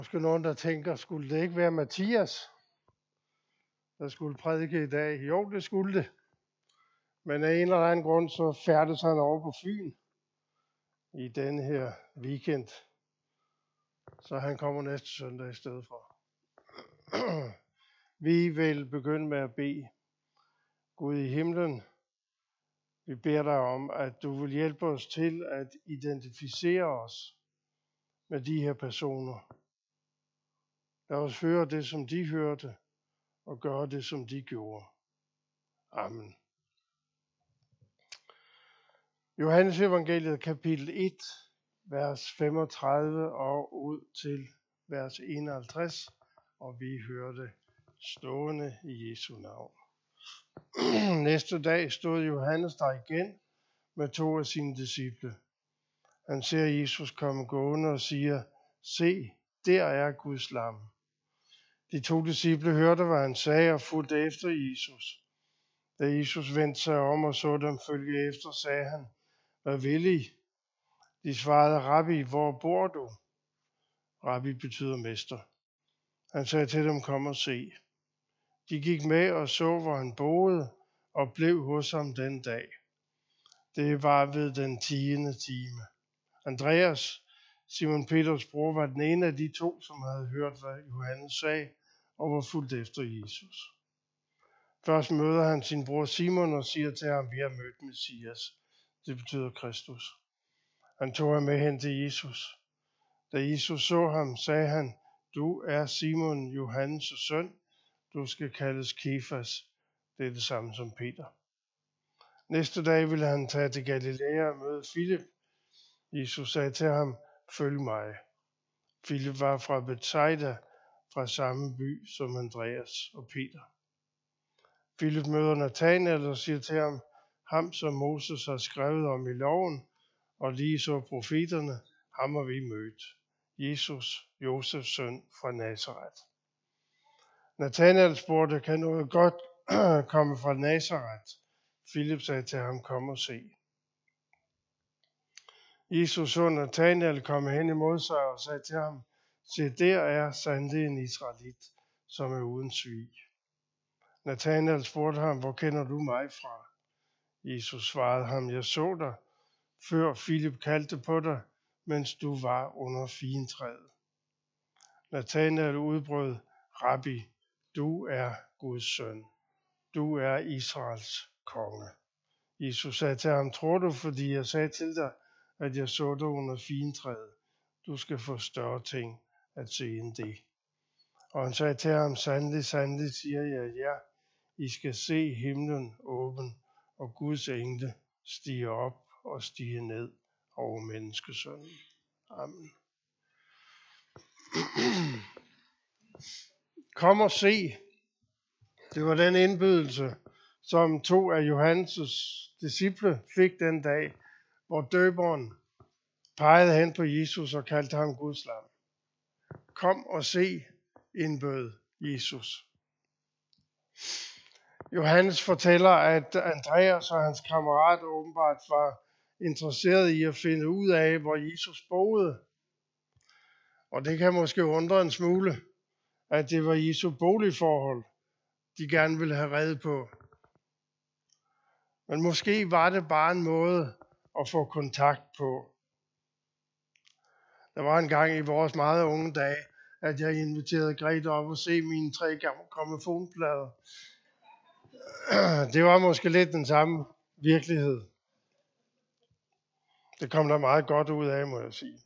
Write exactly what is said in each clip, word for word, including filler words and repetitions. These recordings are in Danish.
Måske nogen, der tænker, skulle det ikke være Mathias, der skulle prædike i dag? Jo, det skulle det. Men af en eller anden grund, så færdes han over på Fyn i denne her weekend. Så han kommer næste søndag i stedet for. Vi vil begynde med at bede. Gud i himlen, vi beder dig om, at du vil hjælpe os til at identificere os med de her personer. Lad os høre det, som de hørte, og gøre det, som de gjorde. Amen. Johannes evangeliet kapitel et, vers femogtredive og ud til vers enoghalvtreds, og vi hørte stående i Jesu navn. Næste dag stod Johannes der igen med to af sine disciple. Han ser Jesus komme gående og siger, se, der er Guds lam. De to disciple hørte, hvad han sagde og fulgte efter Jesus. Da Jesus vendte sig om og så dem følge efter, sagde han, hvad vil I? De svarede, Rabbi, hvor bor du? Rabbi betyder mester. Han sagde til dem, kom og se. De gik med og så, hvor han boede, og blev hos ham den dag. Det var ved den tiende time. Andreas, Simon Peters bror, var den ene af de to, som havde hørt, hvad Johannes sagde, og var fulgt efter Jesus. Først møder han sin bror Simon og siger til ham, vi har mødt Messias. Det betyder Kristus. Han tog ham med hen til Jesus. Da Jesus så ham, sagde han, du er Simon, Johannes' søn. Du skal kaldes Kefas. Det er det samme som Peter. Næste dag ville han tage til Galilea og møde Filip. Jesus sagde til ham, følg mig. Filip var fra Bethsaida, fra samme by som Andreas og Peter. Filip møder Nathanael og siger til ham, ham som Moses har skrevet om i loven, og lige så profeterne, ham har vi mødt. Jesus, Josefs søn fra Nazaret. Nathanael spurgte, kan noget godt komme fra Nazaret? Filip sagde til ham, kom og se. Jesus så Nathanael komme hen imod sig og sagde til ham, se, der er sandelig en israelit, som er uden svig. Nathanael spurgte ham, hvor kender du mig fra? Jesus svarede ham, jeg så dig, før Filip kaldte på dig, mens du var under figentræet. Nathanael udbrød, Rabbi, du er Guds søn. Du er Israels konge. Jesus sagde til ham, tror du, fordi jeg sagde til dig, at jeg så dig under figentræet? Du skal få større ting at se end det. Og han sagde til ham, sandelig, sandelig, siger jeg, ja, I skal se himlen åben, og Guds engle stige op og stige ned over menneskesønnen. Amen. Kom og se. Det var den indbydelse, som to af Johannes' disciple fik den dag, hvor døberen pegede hen på Jesus og kaldte ham Guds lam. Kom og se, indbød Jesus. Johannes fortæller, at Andreas og hans kammerat åbenbart var interesseret i at finde ud af, hvor Jesus boede. Og det kan måske undre en smule, at det var Jesu boligforhold, de gerne ville have reddet på. Men måske var det bare en måde at få kontakt på. Der var en gang i vores meget unge dage, at jeg inviterede Grete op og se mine tre grammofonplader. Det var måske lidt den samme virkelighed. Det kom der meget godt ud af, må jeg sige.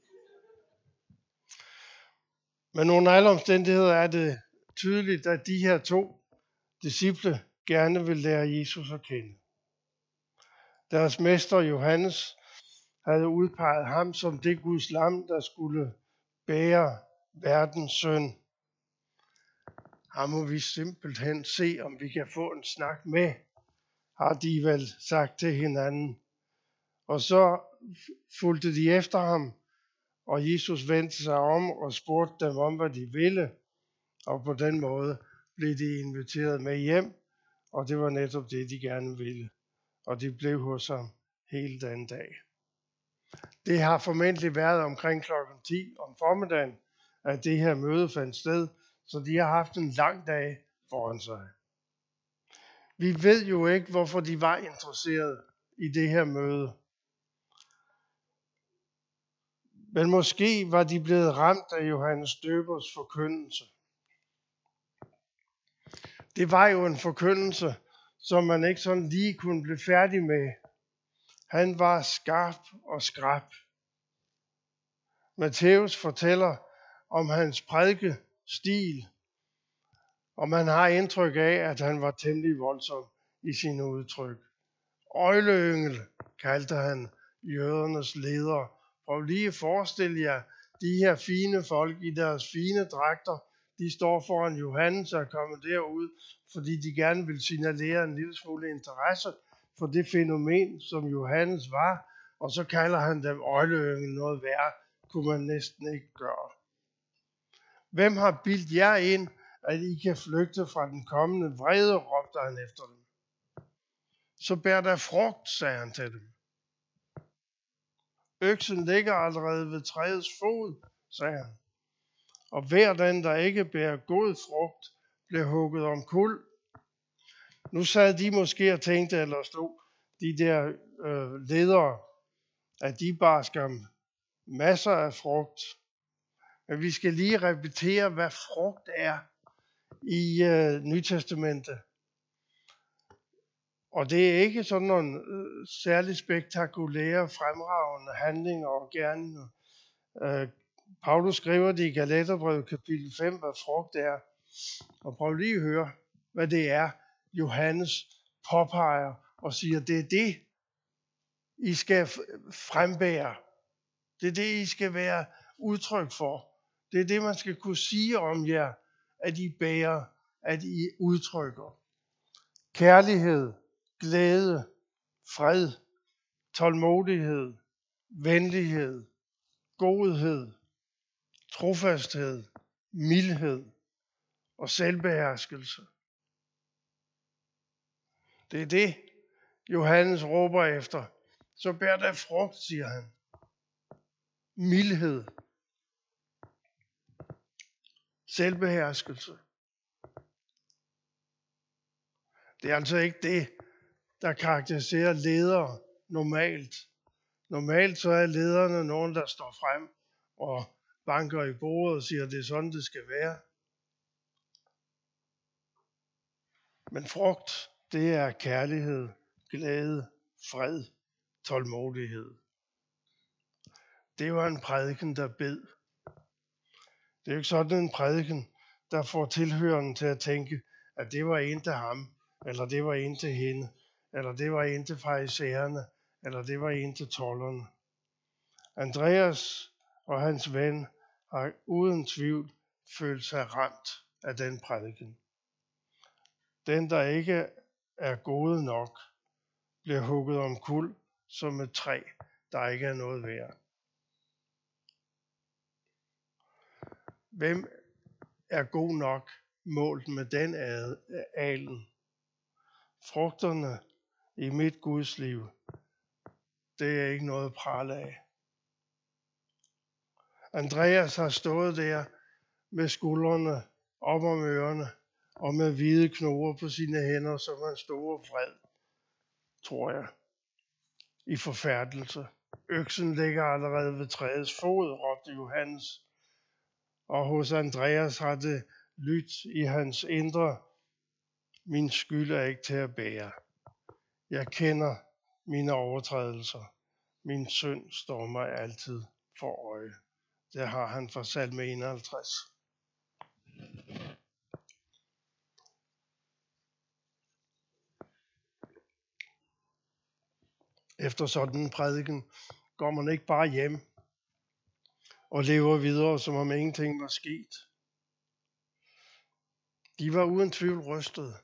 Men under alle omstændigheder er det tydeligt, at de her to disciple gerne vil lære Jesus at kende. Deres mester Johannes havde udpeget ham som det Guds lam, der skulle bære verdens synd. Ham må vi simpelthen se, om vi kan få en snak med, har de vel sagt til hinanden. Og så fulgte de efter ham, og Jesus vendte sig om og spurgte dem om, hvad de ville. Og på den måde blev de inviteret med hjem, og det var netop det, de gerne ville. Og de blev hos ham hele den dag. Det har formentlig været omkring klokken ti om formiddagen, at det her møde fandt sted, så de har haft en lang dag foran sig. Vi ved jo ikke, hvorfor de var interesserede i det her møde. Men måske var de blevet ramt af Johannes Døbers forkyndelse. Det var jo en forkyndelse, som man ikke sådan lige kunne blive færdig med. Han var skarp og skrap. Matthæus fortæller om hans prædikestil, og man har indtryk af, at han var temmelig voldsom i sine udtryk. Øgleyngel kaldte han jødernes leder. Prøv lige at forestille jer, de her fine folk i deres fine dragter, de står foran Johannes og er kommet derud, fordi de gerne vil signalere en lille smule interesse for det fænomen, som Johannes var, og så kalder han dem øgleyngel. Noget værre kunne man næsten ikke gøre. Hvem har bildt jer ind, at I kan flygte fra den kommende vrede, råbte han efter dem. Så bær der frugt, sagde han til dem. Øksen ligger allerede ved træets fod, sagde han. Og hver den, der ikke bærer god frugt, blev hugget om kul. Nu sad de måske og tænkte, eller stod de der øh, ledere, at de bare skam masser af frugt. Men vi skal lige repetere, hvad frugt er i øh, Nytestamentet. Og det er ikke sådan nogle øh, særligt spektakulære, fremragende handlinger og gerninger. Øh, Paulus skriver det i Galaterbrevet kapitel fem, hvad frugt er. Og prøv lige at høre, hvad det er, Johannes påpeger og siger, det er det, I skal frembære. Det er det, I skal være udtryk for. Det er det, man skal kunne sige om jer, at I bærer, at I udtrykker. Kærlighed, glæde, fred, tålmodighed, venlighed, godhed, trofasthed, mildhed og selvbeherskelse. Det er det, Johannes råber efter. Så bær der frugt, siger han. Mildhed. Selvbeherskelse. Det er altså ikke det, der karakteriserer ledere normalt. Normalt så er lederne nogen, der står frem og banker i bordet og siger, at det er sådan, det skal være. Men frugt, det er kærlighed, glæde, fred, tålmodighed. Det var en prædiken, der bed. Det er jo ikke sådan en prædiken, der får tilhørende til at tænke, at det var en til ham, eller det var en til hende, eller det var en til farisæerne, eller det var en til tolderne. Andreas og hans ven har uden tvivl følt sig ramt af den prædiken. Den, der ikke er gode nok, bliver hugget om kul som et træ, der ikke er noget værd. Hvem er god nok målt med den alen? Frugterne i mit Guds liv, det er ikke noget at prale af. Andreas har stået der med skuldrene op om ørerne og med hvide knogler på sine hænder, som en stor fred, tror jeg, i forfærdelse. Øksen ligger allerede ved træets fod, råbte Johannes. Og hos Andreas har det lydt i hans indre, min skyld er ikke til at bære. Jeg kender mine overtrædelser. Min synd står mig altid for øje. Det har han fra salme enoghalvtreds. Efter sådan en prædiken går man ikke bare hjem og lever videre, som om ingenting var sket. De var uden tvivl rystet.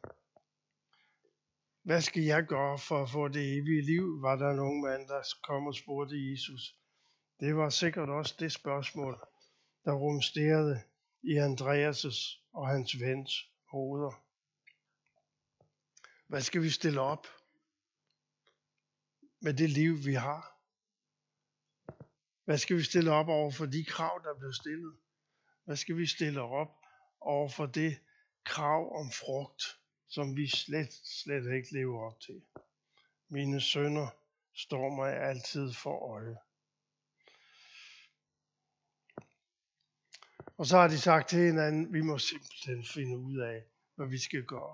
Hvad skal jeg gøre for at få det evige liv, var der en ung mand, der kom og spurgte Jesus. Det var sikkert også det spørgsmål, der rumsterede i Andreas' og hans vens hoveder. Hvad skal vi stille op med det liv, vi har? Hvad skal vi stille op over for de krav, der blev stillet? Hvad skal vi stille op over for det krav om frugt, som vi slet, slet ikke lever op til? Mine sønner står mig altid for øje. Og så har de sagt til hinanden, vi må simpelthen finde ud af, hvad vi skal gøre.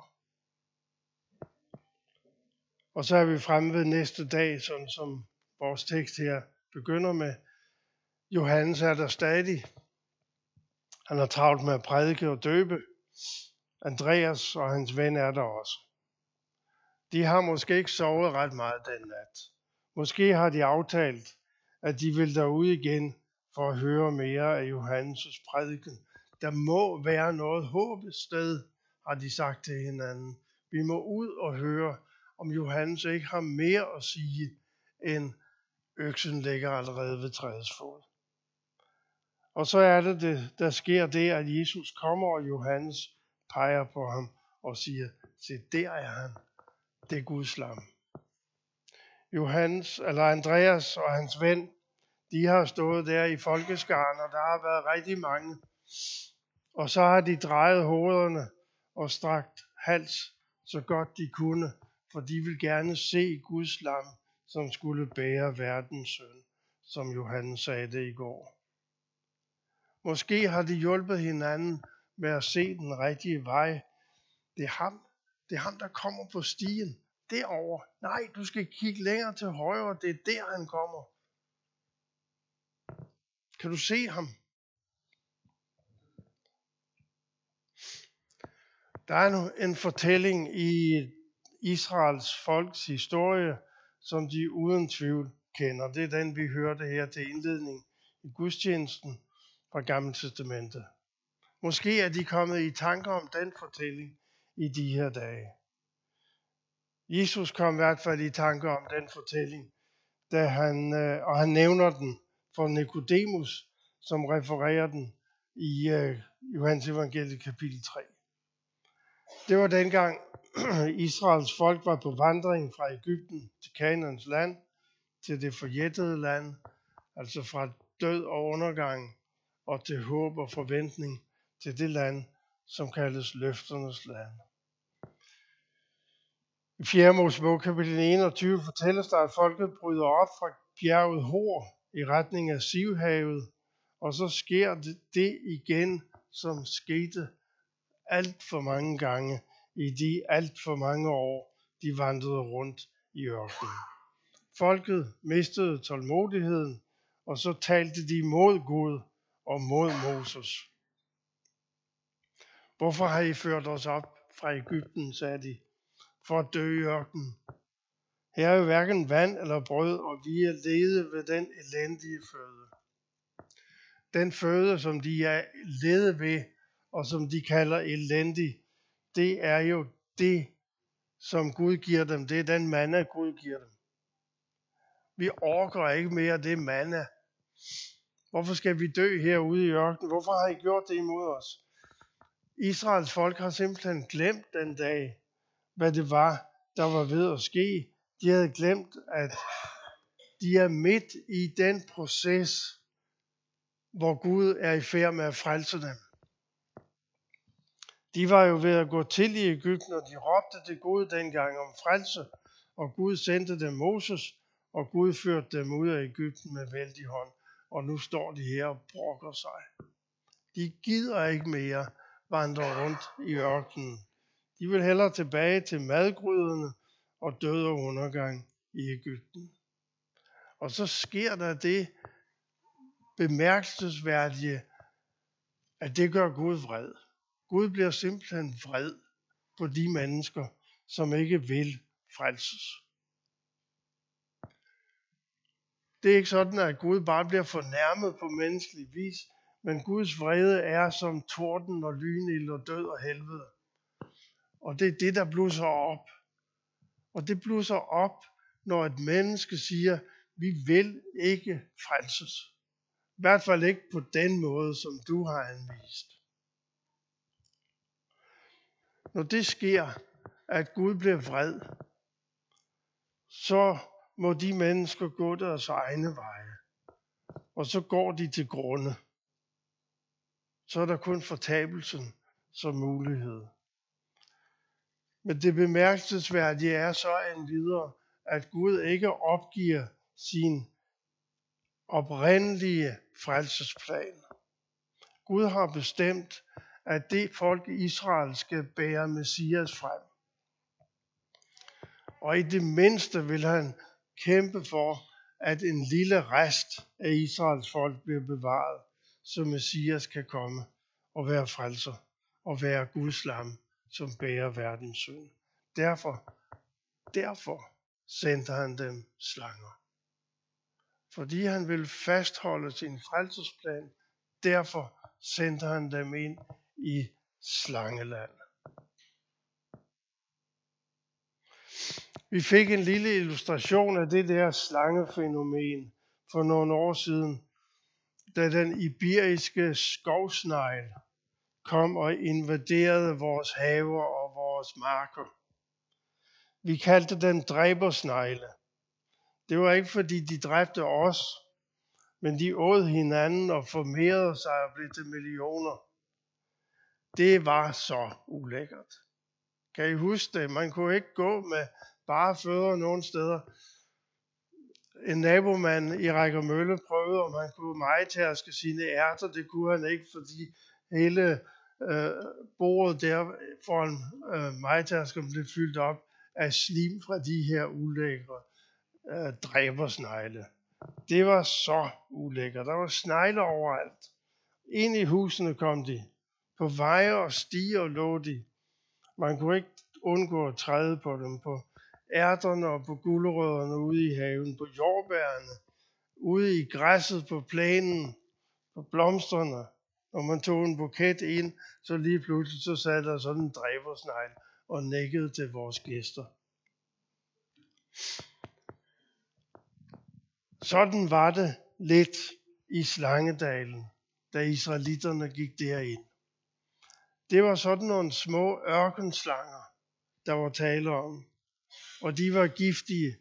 Og så er vi fremme ved næste dag, sådan som vores tekst her begynder med. Johannes er der stadig. Han har travlt med at prædike og døbe. Andreas og hans ven er der også. De har måske ikke sovet ret meget den nat. Måske har de aftalt, at de vil derud igen for at høre mere af Johannes' prædiken. Der må være noget håb et sted, har de sagt til hinanden. Vi må ud og høre, om Johannes ikke har mere at sige, end øksen ligger allerede ved træets fod. Og så er det, det, der sker det, at Jesus kommer, og Johannes peger på ham og siger, se, der er han. Det er Guds lam. Johannes, eller Andreas og hans ven, de har stået der i folkeskaren, og der har været rigtig mange. Og så har de drejet hovederne og strakt hals så godt de kunne, for de vil gerne se Guds lam, som skulle bære verdens synd, som Johannes sagde det i går. Måske har de hjulpet hinanden med at se den rigtige vej. Det er ham. Det er ham, der kommer på stien. Derover. Nej, du skal kigge længere til højre. Det er der, han kommer. Kan du se ham? Der er nu en fortælling i Israels folks historie, som de uden tvivl kender. Det er den, vi hørte her til indledning i gudstjenesten fra Gamle Testamentet. Måske er de kommet i tanker om den fortælling i de her dage. Jesus kom i hvert fald i tanker om den fortælling, da han, og han nævner den for Nikodemus, som refererer den i Johannes evangeliet kapitel tre. Det var dengang Israels folk var på vandring fra Egypten til Kanaans land, til det forjættede land, altså fra død og undergang og til håb og forventning til det land, som kaldes løfternes land. I fjerde Mosebog kapitel enogtyve fortælles der, at folket bryder op fra bjerget Hor i retning af Sivhavet, og så sker det, det igen, som skete alt for mange gange i de alt for mange år, de vandrede rundt i ørkenen. Folket mistede tålmodigheden, og så talte de mod Gud og mod Moses. Hvorfor har I ført os op fra Egypten, sagde de, for at dø i ørkenen? Her er jo hverken vand eller brød, og vi er lede ved den elendige føde. Den føde, som de er lede ved, og som de kalder elendig, det er jo det, som Gud giver dem. Det er den manna, Gud giver dem. Vi orker ikke mere det manna. Hvorfor skal vi dø herude i ørkenen? Hvorfor har I gjort det imod os? Israels folk har simpelthen glemt den dag, hvad det var, der var ved at ske. De havde glemt, at de er midt i den proces, hvor Gud er i færd med at frelse dem. De var jo ved at gå til i Egypten, og de råbte til Gud dengang om frelse, og Gud sendte dem Moses, og Gud førte dem ud af Egypten med vældig hånd. Og nu står de her og brokker sig. De gider ikke mere vandre rundt i ørkenen. De vil hellere tilbage til madgryderne og død og undergang i Egypten. Og så sker der det bemærkelsesværdige, at det gør Gud vred. Gud bliver simpelthen vred på de mennesker, som ikke vil frelses. Det er ikke sådan, at Gud bare bliver fornærmet på menneskelig vis, men Guds vrede er som torden og lynild og død og helvede. Og det er det, der blusser op. Og det blusser op, når et menneske siger, vi vil ikke frelses. I hvert fald ikke på den måde, som du har anvist. Når det sker, at Gud bliver vred, så må de mennesker gå deres egne veje. Og så går de til grunde. så er der kun fortabelsen som mulighed. Men det bemærkelsesværdige er så endvidere, at Gud ikke opgiver sin oprindelige frelsesplan. Gud har bestemt, at det folk i Israel skal bære Messias frem. Og i det mindste vil han kæmpe for, at en lille rest af Israels folk bliver bevaret, så Messias kan komme og være frelser og være Guds lam, som bærer verdens synd. Derfor, derfor sendte han dem slanger. Fordi han ville fastholde sin frelsesplan, derfor sendte han dem ind i slangeland. Vi fik en lille illustration af det der slangefænomen for nogle år siden, da den iberiske skovsnegl kom og invaderede vores haver og vores marker. Vi kaldte dem dræbersnegle. Det var ikke fordi de dræbte os, men de åd hinanden og formerede sig og blev til millioner. Det var så ulækkert. Kan I huske det? Man kunne ikke gå med bare fødder nogen steder. En nabomand i Rækkermølle prøvede, om han kunne mejetærske sine ærter. Det kunne han ikke, fordi hele øh, bordet der foran øh, mejetærsken blev fyldt op af slim fra de her ulækre øh, dræbersnegle. Det var så ulækkert. Der var snegle overalt. Ind i husene kom de. På veje og stier lå de. Man kunne ikke undgå at træde på dem, på ærterne og på gulerødderne ude i haven, på jordbærene, ude i græsset på plænen, på blomsterne. Når man tog en buket ind, så lige pludselig så sad der sådan en dræbersnegl og nikkede til vores gæster. Sådan var det lidt i Slangedalen, da israelitterne gik derind. Det var sådan nogle små ørkenslanger, der var tale om, og de var giftige.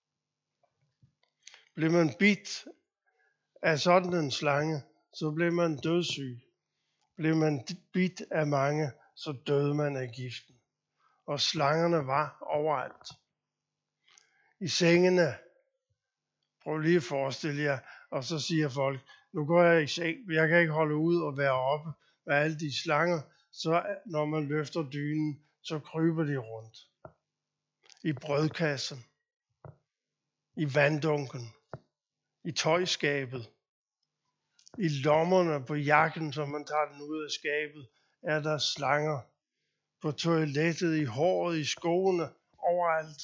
Blev man bidt af sådan en slange, så blev man dødssyg. Blev man bidt af mange, så døde man af giften. Og slangerne var overalt. I sengene. Prøv lige at forestille jer, og så siger folk, nu går jeg i seng, jeg kan ikke holde ud og være oppe med alle de slanger. Så når man løfter dynen, så kryber de rundt. I brødkassen, i vanddunken, i tøjskabet, i lommerne på jakken, så man tager den ud af skabet, er der slanger. På toilettet, i håret, i skoene, overalt.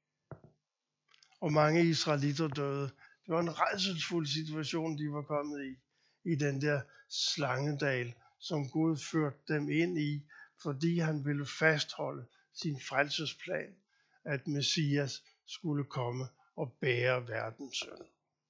Og mange israelitter døde. Det var en rædselsfuld situation, de var kommet i, i den der slangedal, som Gud førte dem ind i, fordi han ville fastholde sin frelsesplan, at Messias skulle komme og bære verdens synd.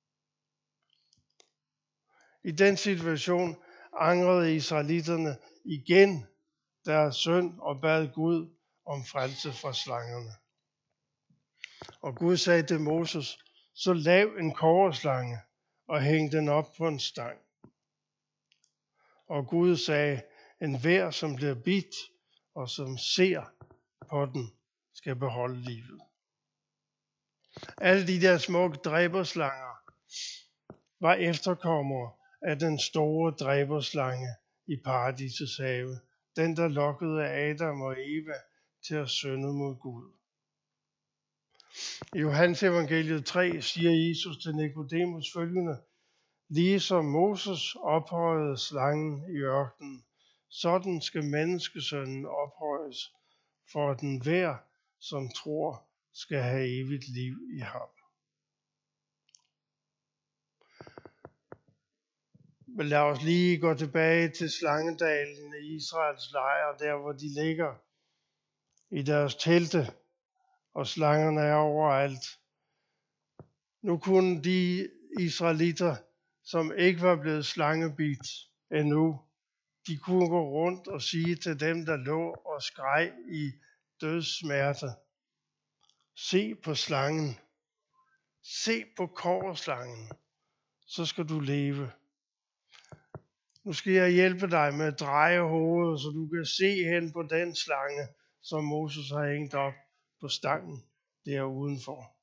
I den situation angrede israelitterne igen deres synd og bad Gud om frelse fra slangerne. Og Gud sagde til Moses, så lav en kobberslange og hæng den op på en stang. Og Gud sagde, enhver som bliver bidt og som ser på den, skal beholde livet. Alle de der små dræberslanger var efterkommere af den store dræberslange i paradisets have, den der lokkede Adam og Eva til at synde mod Gud. I Johannes evangeliet tre siger Jesus til Nikodemus følgende, ligesom Moses ophøjede slangen i ørkenen, sådan skal menneskesønnen ophøjes, for at den hver, som tror, skal have evigt liv i ham. Men lad os lige gå tilbage til Slangedalen i Israels lejr, der hvor de ligger i deres telte, og slangerne er overalt. Nu kunne de israelitter, som ikke var blevet slangebidt endnu, de kunne gå rundt og sige til dem, der lå og skreg i dødssmerte, se på slangen, se på kobberslangen, så skal du leve. Nu skal jeg hjælpe dig med at dreje hovedet, så du kan se hen på den slange, som Moses har hængt op på stangen der udenfor.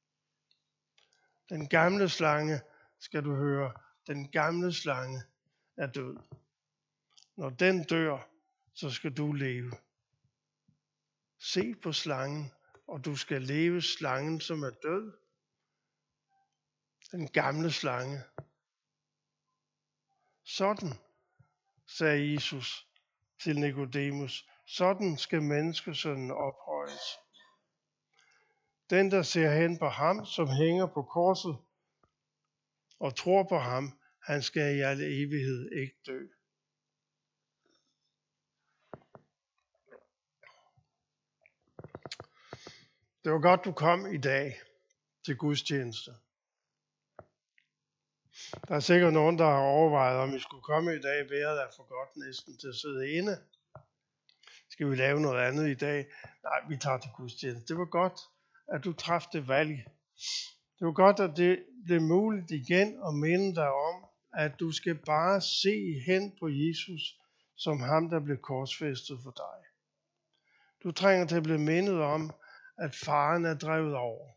Den gamle slange, skal du høre, den gamle slange er død. Når den dør, så skal du leve. Se på slangen, og du skal leve slangen, som er død. Den gamle slange. Sådan, sagde Jesus til Nikodemus, sådan skal menneskesønnen ophøjes. Den, der ser hen på ham, som hænger på korset, og tror på ham, han skal i al evighed ikke dø. Det var godt, du kom i dag til gudstjeneste. Der er sikkert nogen, der har overvejet, om vi skulle komme i dag. Vejret er for godt næsten til at sidde inde. Skal vi lave noget andet i dag? Nej, vi tager til gudstjeneste. Det var godt, at du træffede det valg. Det var godt, at det blev muligt igen at minde dig om, at du skal bare se hen på Jesus som ham, der blev korsfæstet for dig. Du trænger til at blive mindet om, at faren er drevet over.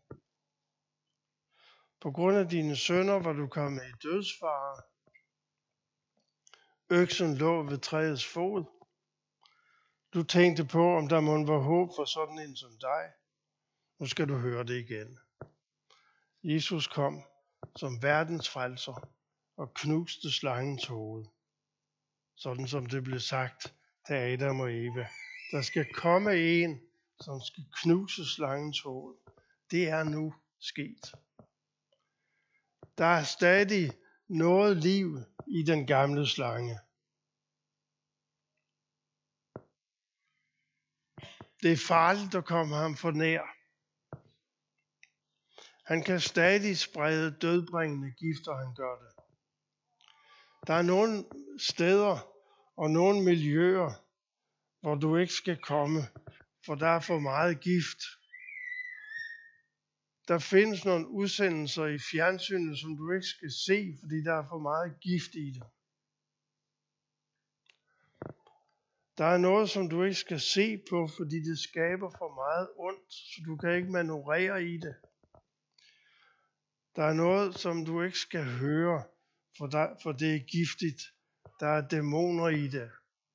På grund af dine synder var du kommet i dødsfare. Øksen lå ved træets fod. Du tænkte på, om der måtte være håb for sådan en som dig. Nu skal du høre det igen. Jesus kom som verdens frelser og knuste slangens hoved. Sådan som det blev sagt til Adam og Eva. Der skal komme en, som skal knuse slangens hoved. Det er nu sket. Der er stadig noget liv i den gamle slange. Det er farligt at komme ham for nær. Han kan stadig sprede dødbringende gifter, han gør det. Der er nogle steder og nogle miljøer, hvor du ikke skal komme, for der er for meget gift. Der findes nogle udsendelser i fjernsynet, som du ikke skal se, fordi der er for meget gift i det. Der er noget, som du ikke skal se på, fordi det skaber for meget ondt, så du kan ikke manøvrere i det. Der er noget, som du ikke skal høre, for, der, for det er giftigt. Der er dæmoner i det.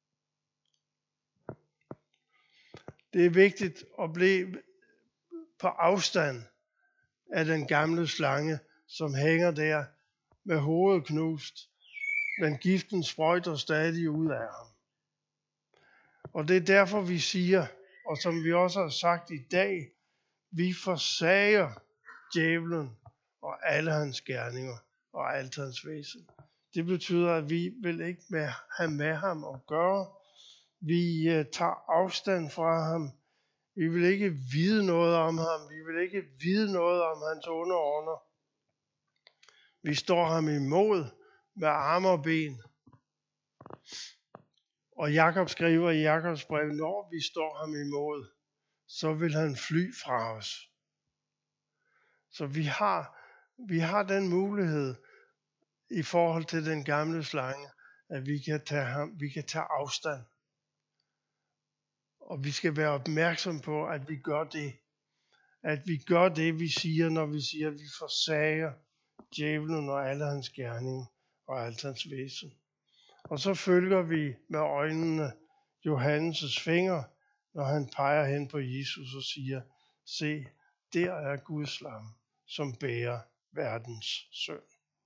Det er vigtigt at blive på afstand af den gamle slange, som hænger der med hovedet knust, men giften sprøjter stadig ud af ham. Og det er derfor, vi siger, og som vi også har sagt i dag, vi forsager djævlen og alle hans gerninger og alt hans væsen. Det betyder, at vi vil ikke med, have med ham at gøre. Vi uh, tager afstand fra ham. Vi vil ikke vide noget om ham. Vi vil ikke vide noget om hans underordner. Vi står ham imod med arme og ben. Og Jakob skriver i Jakobs brev, når vi står ham imod, så vil han fly fra os. Så vi har, vi har den mulighed i forhold til den gamle slange, at vi kan tage, ham, vi kan tage afstand. Og vi skal være opmærksom på, at vi gør det. At vi gør det, vi siger, når vi siger, at vi forsager djævlen og alle hans gerninger og alt hans væsen. Og så følger vi med øjnene Johannes' fingre, når han peger hen på Jesus og siger, se, der er Guds lam, som bærer verdens synd.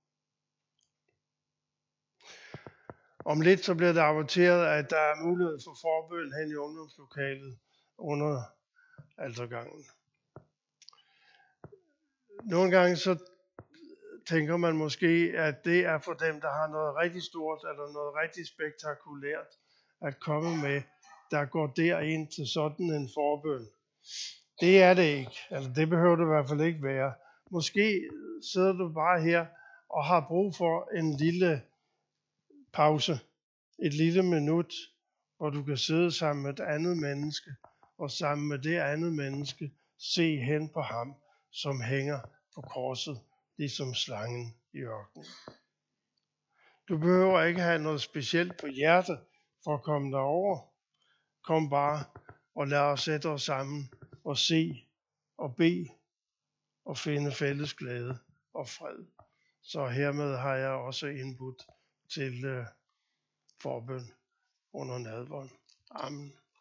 Om lidt så bliver det rapporteret, at der er mulighed for forbøn hen i ungdomslokalet under altergangen. Nogle gange så tænker man måske, at det er for dem, der har noget rigtig stort eller noget rigtig spektakulært at komme med, der går derind til sådan en forbøn. Det er det ikke. Altså, det behøver det i hvert fald ikke være. Måske sidder du bare her og har brug for en lille pause, et lille minut, hvor du kan sidde sammen med et andet menneske, og sammen med det andet menneske se hen på ham, som hænger på korset, ligesom slangen i ørkenen. Du behøver ikke have noget specielt på hjertet for at komme derover. Kom bare og lad os sætte os sammen og se og bede og finde fælles glæde og fred. Så hermed har jeg også indbudt til uh, forbøn under nadveren. Amen.